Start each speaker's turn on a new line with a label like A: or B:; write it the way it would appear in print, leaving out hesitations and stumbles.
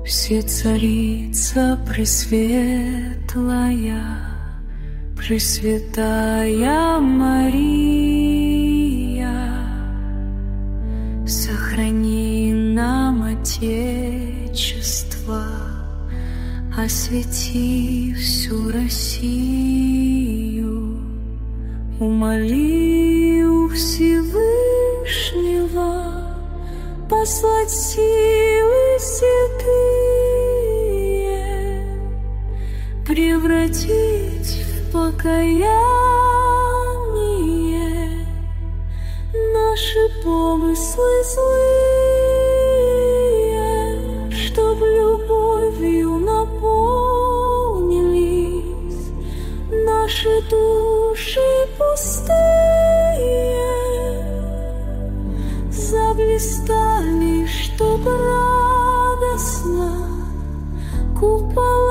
A: Все царица пресветлая, Пресвятая Мария, сохрани нам Отечество, освети всю Россию, умоли у Всевышнего послать силы святые, превратить в покаяние наши помыслы злые, чтоб любовью наполнились наши души пустые, заблистали, чтоб радостно купола